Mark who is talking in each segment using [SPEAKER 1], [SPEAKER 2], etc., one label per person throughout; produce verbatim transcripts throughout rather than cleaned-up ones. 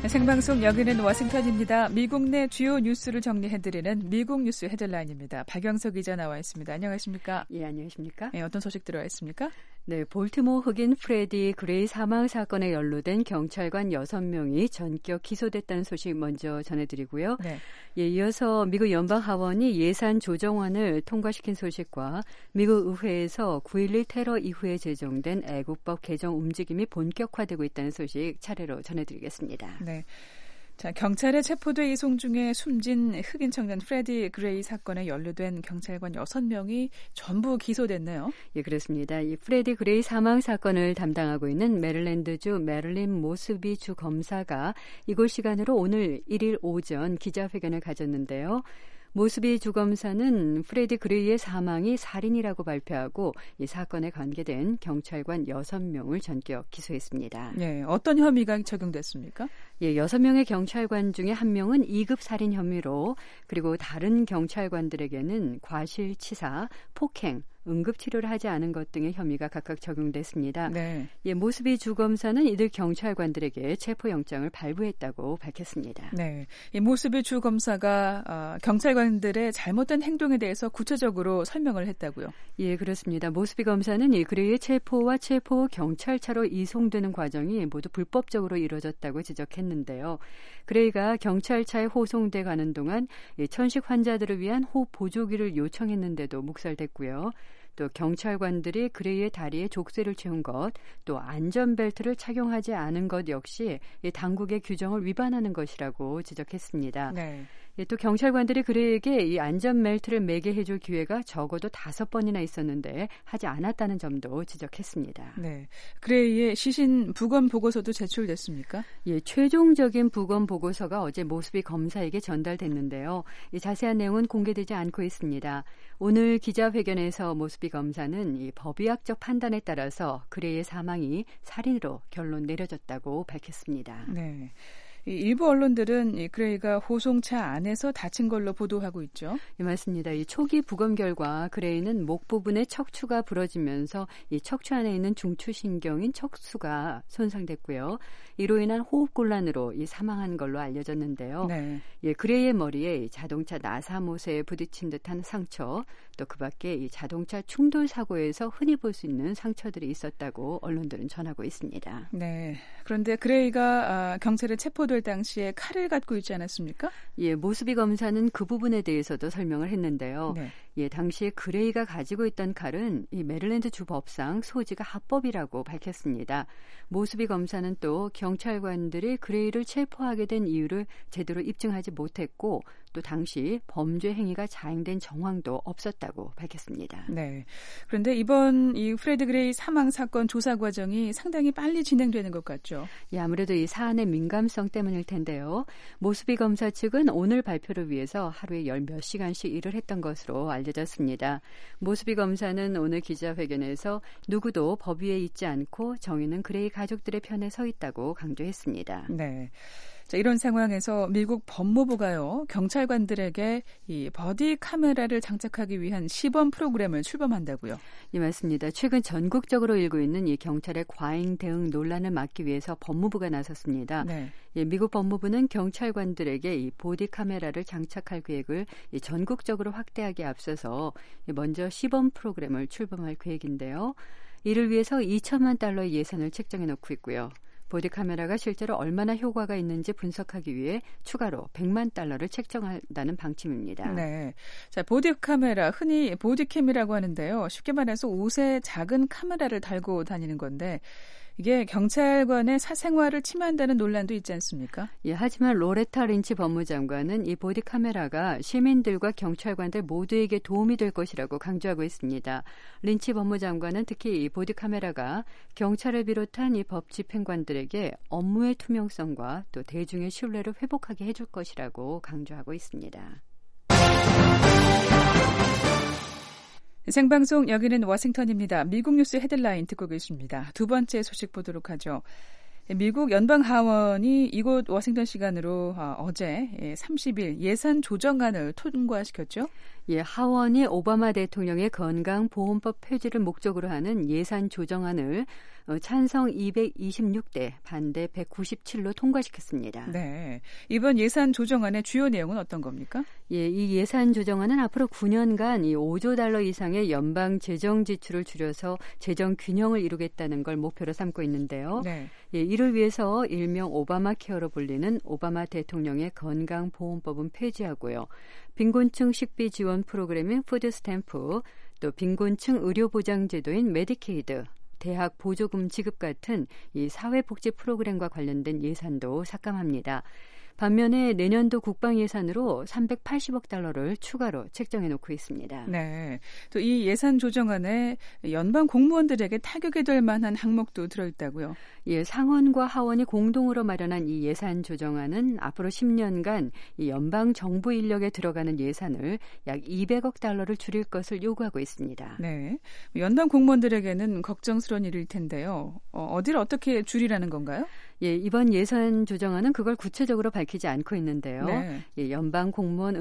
[SPEAKER 1] 생방송 여기는 워싱턴입니다. 미국 내 주요 뉴스를 정리해드리는 미국 뉴스 헤드라인입니다. 박영석 기자 나와 있습니다. 안녕하십니까?
[SPEAKER 2] 예, 안녕하십니까?
[SPEAKER 1] 네, 어떤 소식 들어와 있습니까?
[SPEAKER 2] 네, 볼티모어 흑인 프레디 그레이 사망 사건에 연루된 경찰관 여섯 명이 전격 기소됐다는 소식 먼저 전해드리고요. 네. 예, 이어서 미국 연방하원이 예산 조정안을 통과시킨 소식과 미국 의회에서 구일일 테러 이후에 제정된 애국법 개정 움직임이 본격화되고 있다는 소식 차례로 전해드리겠습니다.
[SPEAKER 1] 네. 자, 경찰에 체포돼 이송 중에 숨진 흑인 청년 프레디 그레이 사건에 연루된 경찰관 여섯 명이 전부 기소됐네요.
[SPEAKER 2] 예, 그렇습니다. 이 프레디 그레이 사망 사건을 담당하고 있는 메릴랜드주 메릴린 모스비 주 검사가 이곳 시간으로 오늘 일일 오전 기자회견을 가졌는데요. 모스비 주검사는 프레디 그레이의 사망이 살인이라고 발표하고 이 사건에 관계된 경찰관 여섯 명을 전격 기소했습니다.
[SPEAKER 1] 네, 어떤 혐의가 적용됐습니까?
[SPEAKER 2] 예, 여섯 명의 경찰관 중에 한 명은 이급 살인 혐의로, 그리고 다른 경찰관들에게는 과실치사, 폭행, 응급치료를 하지 않은 것 등의 혐의가 각각 적용됐습니다. 네. 예, 모스비 주검사는 이들 경찰관들에게 체포영장을 발부했다고 밝혔습니다.
[SPEAKER 1] 네, 이 모스비 주검사가 어, 경찰관들의 잘못된 행동에 대해서 구체적으로 설명을 했다고요?
[SPEAKER 2] 예, 그렇습니다. 모스비 검사는 이 그레이의 체포와 체포 경찰차로 이송되는 과정이 모두 불법적으로 이루어졌다고 지적했는데요. 그레이가 경찰차에 호송돼 가는 동안 천식 환자들을 위한 호흡 보조기를 요청했는데도 묵살됐고요. 또 경찰관들이 그레이의 다리에 족쇄를 채운 것, 또 안전벨트를 착용하지 않은 것 역시 당국의 규정을 위반하는 것이라고 지적했습니다. 네. 또 경찰관들이 그레이에게 이 안전벨트를 매게 해줄 기회가 적어도 다섯 번이나 있었는데 하지 않았다는 점도 지적했습니다.
[SPEAKER 1] 네, 그레이의 시신 부검 보고서도 제출됐습니까?
[SPEAKER 2] 예, 최종적인 부검 보고서가 어제 모스비 검사에게 전달됐는데요. 이 자세한 내용은 공개되지 않고 있습니다. 오늘 기자회견에서 모스비 검사는 이 법의학적 판단에 따라서 그레이의 사망이 살인으로 결론 내려졌다고 밝혔습니다.
[SPEAKER 1] 네. 일부 언론들은 이 그레이가 호송차 안에서 다친 걸로 보도하고 있죠.
[SPEAKER 2] 예, 맞습니다. 이 초기 부검 결과 그레이는 목 부분에 척추가 부러지면서 이 척추 안에 있는 중추신경인 척수가 손상됐고요. 이로 인한 호흡곤란으로 이 사망한 걸로 알려졌는데요. 네. 예, 그레이의 머리에 자동차 나사못에 부딪힌 듯한 상처, 또 그밖에 이 자동차 충돌 사고에서 흔히 볼 수 있는 상처들이 있었다고 언론들은 전하고 있습니다.
[SPEAKER 1] 네. 그런데 그레이가 아, 경찰에 체포될 당시에 칼을 갖고 있지 않았습니까?
[SPEAKER 2] 예, 모스비 검사는 그 부분에 대해서도 설명을 했는데요. 네. 예, 당시에 그레이가 가지고 있던 칼은 이 메릴랜드 주 법상 소지가 합법이라고 밝혔습니다. 모스비 검사는 또 경찰관들이 그레이를 체포하게 된 이유를 제대로 입증하지 못했고, 또 당시 범죄 행위가 자행된 정황도 없었다고 밝혔습니다.
[SPEAKER 1] 네. 그런데 이번 이 프레드 그레이 사망 사건 조사 과정이 상당히 빨리 진행되는 것 같죠?
[SPEAKER 2] 예, 아무래도 이 사안의 민감성 때문일 텐데요. 모스비 검사 측은 오늘 발표를 위해서 하루에 열 몇 시간씩 일을 했던 것으로 알려졌습니다. 모스비 검사는 오늘 기자회견에서 누구도 법 위에 있지 않고 정의는 그레이 가족들의 편에 서 있다고 강조했습니다.
[SPEAKER 1] 네. 자, 이런 상황에서 미국 법무부가요, 경찰관들에게 이 버디 카메라를 장착하기 위한 시범 프로그램을 출범한다고요?
[SPEAKER 2] 예, 맞습니다. 최근 전국적으로 일고 있는 이 경찰의 과잉 대응 논란을 막기 위해서 법무부가 나섰습니다. 네. 예, 미국 법무부는 경찰관들에게 이 보디 카메라를 장착할 계획을 이 전국적으로 확대하기 앞서서 먼저 시범 프로그램을 출범할 계획인데요. 이를 위해서 이천만 달러의 예산을 책정해 놓고 있고요. 보디카메라가 실제로 얼마나 효과가 있는지 분석하기 위해 추가로 백만 달러를 책정한다는 방침입니다.
[SPEAKER 1] 네, 자, 보디카메라, 흔히 보디캠이라고 하는데요. 쉽게 말해서 옷에 작은 카메라를 달고 다니는 건데, 이게 경찰관의 사생활을 침해한다는 논란도 있지 않습니까?
[SPEAKER 2] 예, 하지만 로레타 린치 법무장관은 이 보디카메라가 시민들과 경찰관들 모두에게 도움이 될 것이라고 강조하고 있습니다. 린치 법무장관은 특히 이 보디카메라가 경찰을 비롯한 이 법 집행관들에게 업무의 투명성과 또 대중의 신뢰를 회복하게 해줄 것이라고 강조하고 있습니다.
[SPEAKER 1] 생방송 여기는 워싱턴입니다. 미국 뉴스 헤드라인 듣고 계십니다. 두 번째 소식 보도록 하죠. 미국 연방 하원이 이곳 워싱턴 시간으로 어제 삼십 일 예산 조정안을 통과시켰죠.
[SPEAKER 2] 예, 하원이 오바마 대통령의 건강보험법 폐지를 목적으로 하는 예산 조정안을 찬성 이백이십육 대, 반대 백구십칠로 통과시켰습니다.
[SPEAKER 1] 네, 이번 예산 조정안의 주요 내용은 어떤 겁니까?
[SPEAKER 2] 예, 이 예산 조정안은 앞으로 구 년간 이 오조 달러 이상의 연방 재정 지출을 줄여서 재정 균형을 이루겠다는 걸 목표로 삼고 있는데요.
[SPEAKER 1] 네.
[SPEAKER 2] 예, 이를 위해서 일명 오바마 케어로 불리는 오바마 대통령의 건강보험법은 폐지하고요. 빈곤층 식비 지원 프로그램인 푸드 스탬프, 또 빈곤층 의료보장제도인 메디케이드, 대학 보조금 지급 같은 이 사회복지 프로그램과 관련된 예산도 삭감합니다. 반면에 내년도 국방 예산으로 삼백팔십억 달러를 추가로 책정해 놓고 있습니다.
[SPEAKER 1] 네, 또 이 예산 조정안에 연방 공무원들에게 타격이 될 만한 항목도 들어있다고요?
[SPEAKER 2] 예, 상원과 하원이 공동으로 마련한 이 예산 조정안은 앞으로 십 년간 이 연방 정부 인력에 들어가는 예산을 약 이백억 달러를 줄일 것을 요구하고 있습니다.
[SPEAKER 1] 네, 연방 공무원들에게는 걱정스러운 일일 텐데요. 어, 어디를 어떻게 줄이라는 건가요?
[SPEAKER 2] 예, 이번 예산 조정안은 그걸 구체적으로 밝히지 않고 있는데요.
[SPEAKER 1] 네.
[SPEAKER 2] 예, 연방 공무원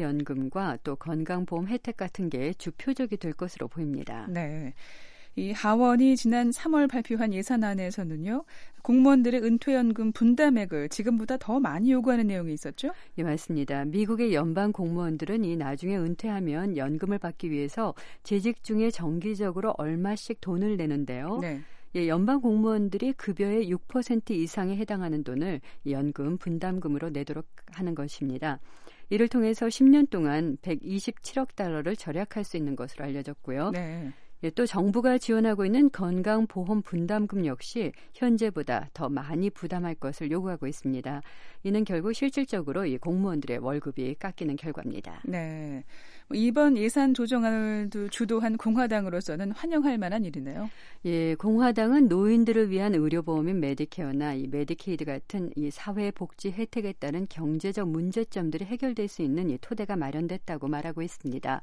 [SPEAKER 2] 은퇴연금과 또 건강보험 혜택 같은 게 주표적이 될 것으로 보입니다.
[SPEAKER 1] 네. 이 하원이 지난 삼월 발표한 예산안에서는요, 공무원들의 은퇴연금 분담액을 지금보다 더 많이 요구하는 내용이 있었죠?
[SPEAKER 2] 예, 맞습니다. 미국의 연방 공무원들은 이 나중에 은퇴하면 연금을 받기 위해서 재직 중에 정기적으로 얼마씩 돈을 내는데요.
[SPEAKER 1] 네.
[SPEAKER 2] 예, 연방 공무원들이 급여의 육 퍼센트 이상에 해당하는 돈을 연금 분담금으로 내도록 하는 것입니다. 이를 통해서 십 년 동안 백이십칠억 달러를 절약할 수 있는 것으로 알려졌고요.
[SPEAKER 1] 네.
[SPEAKER 2] 예, 또 정부가 지원하고 있는 건강보험 분담금 역시 현재보다 더 많이 부담할 것을 요구하고 있습니다. 이는 결국 실질적으로 이 공무원들의 월급이 깎이는 결과입니다.
[SPEAKER 1] 네, 이번 예산 조정안을 주도한 공화당으로서는 환영할 만한 일이네요.
[SPEAKER 2] 예, 공화당은 노인들을 위한 의료보험인 메디케어나 이 메디케이드 같은 이 사회복지 혜택에 따른 경제적 문제점들이 해결될 수 있는 이 토대가 마련됐다고 말하고 있습니다.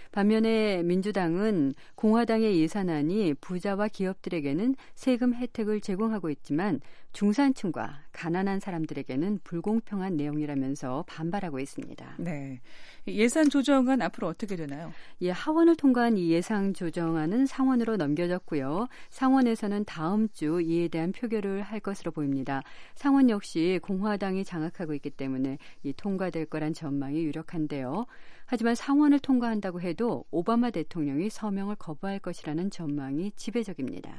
[SPEAKER 2] 반면에 민주당은 공화당의 예산안이 부자와 기업들에게는 세금 혜택을 제공하고 있지만 중산층과 가난한 사람들에게는 불공평한 내용이라면서 반발하고 있습니다.
[SPEAKER 1] 네, 예산 조정안 앞으로 어떻게 되나요?
[SPEAKER 2] 예, 하원을 통과한 이 예산 조정안은 상원으로 넘겨졌고요. 상원에서는 다음 주 이에 대한 표결을 할 것으로 보입니다. 상원 역시 공화당이 장악하고 있기 때문에 이 통과될 거란 전망이 유력한데요. 하지만 상원을 통과한다고 해도 오바마 대통령이 서명을 거부할 것이라는 전망이 지배적입니다.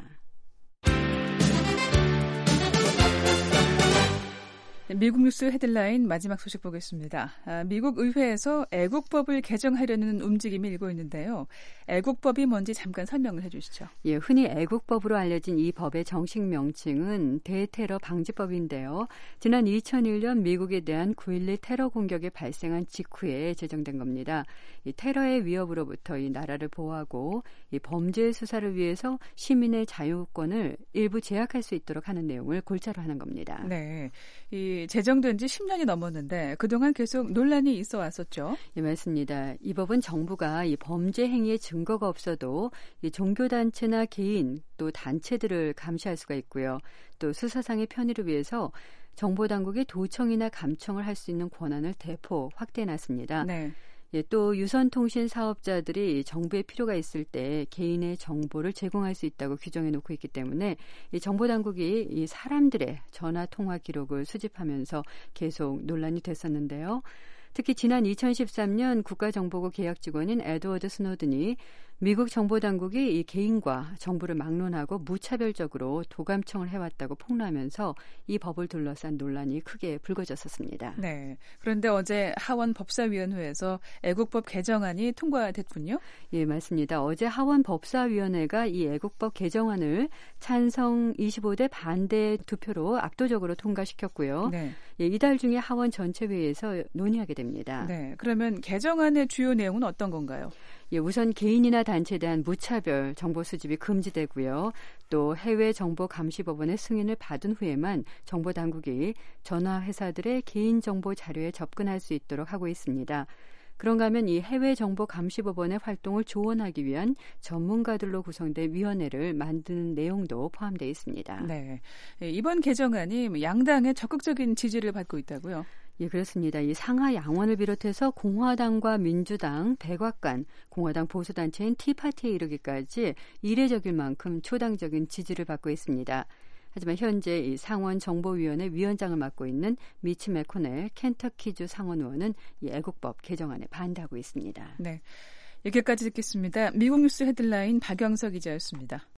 [SPEAKER 1] 미국 뉴스 헤드라인 마지막 소식 보겠습니다. 아, 미국 의회에서 애국법을 개정하려는 움직임이 일고 있는데요. 애국법이 뭔지 잠깐 설명을 해주시죠.
[SPEAKER 2] 예, 흔히 애국법으로 알려진 이 법의 정식 명칭은 대테러 방지법인데요. 지난 이천일 년 미국에 대한 구일일 테러 공격이 발생한 직후에 제정된 겁니다. 이 테러의 위협으로부터 이 나라를 보호하고 이 범죄 수사를 위해서 시민의 자유권을 일부 제약할 수 있도록 하는 내용을 골자로 하는 겁니다.
[SPEAKER 1] 네, 이 제정된 지 십 년이 넘었는데 그동안 계속 논란이 있어 왔었죠.
[SPEAKER 2] 예, 맞습니다. 이 법은 정부가 이 범죄 행위의 증거가 없어도 이 종교단체나 개인 또 단체들을 감시할 수가 있고요. 또 수사상의 편의를 위해서 정보당국이 도청이나 감청을 할 수 있는 권한을 대폭 확대해놨습니다.
[SPEAKER 1] 네.
[SPEAKER 2] 예, 또 유선통신 사업자들이 정부에 필요가 있을 때 개인의 정보를 제공할 수 있다고 규정해 놓고 있기 때문에 이 정보당국이 이 사람들의 전화 통화 기록을 수집하면서 계속 논란이 됐었는데요. 특히 지난 이천십삼 년 국가정보국 계약 직원인 에드워드 스노든이 미국 정보당국이 이 개인과 정부를 막론하고 무차별적으로 도감청을 해왔다고 폭로하면서 이 법을 둘러싼 논란이 크게 불거졌었습니다.
[SPEAKER 1] 네. 그런데 어제 하원 법사위원회에서 애국법 개정안이 통과됐군요.
[SPEAKER 2] 예, 맞습니다. 어제 하원 법사위원회가 이 애국법 개정안을 찬성 이십오 대 반대 투표로 압도적으로 통과시켰고요.
[SPEAKER 1] 네.
[SPEAKER 2] 예, 이달 중에 하원 전체 회의에서 논의하게 됩니다.
[SPEAKER 1] 네. 그러면 개정안의 주요 내용은 어떤 건가요?
[SPEAKER 2] 예, 우선 개인이나 단체에 대한 무차별 정보 수집이 금지되고요. 또 해외 정보 감시법원의 승인을 받은 후에만 정보 당국이 전화 회사들의 개인 정보 자료에 접근할 수 있도록 하고 있습니다. 그런가 하면 이 해외정보감시법원의 활동을 조언하기 위한 전문가들로 구성된 위원회를 만드는 내용도 포함되어 있습니다.
[SPEAKER 1] 네, 이번 개정안이 양당의 적극적인 지지를 받고 있다고요?
[SPEAKER 2] 예, 그렇습니다. 이 상하 양원을 비롯해서 공화당과 민주당, 백악관, 공화당 보수단체인 티파티에 이르기까지 이례적일 만큼 초당적인 지지를 받고 있습니다. 하지만 현재 이 상원 정보위원회 위원장을 맡고 있는 미치 매코넬 켄터키주 상원 의원은 이 애국법 개정안에 반대하고 있습니다.
[SPEAKER 1] 네, 여기까지 듣겠습니다. 미국 뉴스 헤드라인 박영석 기자였습니다.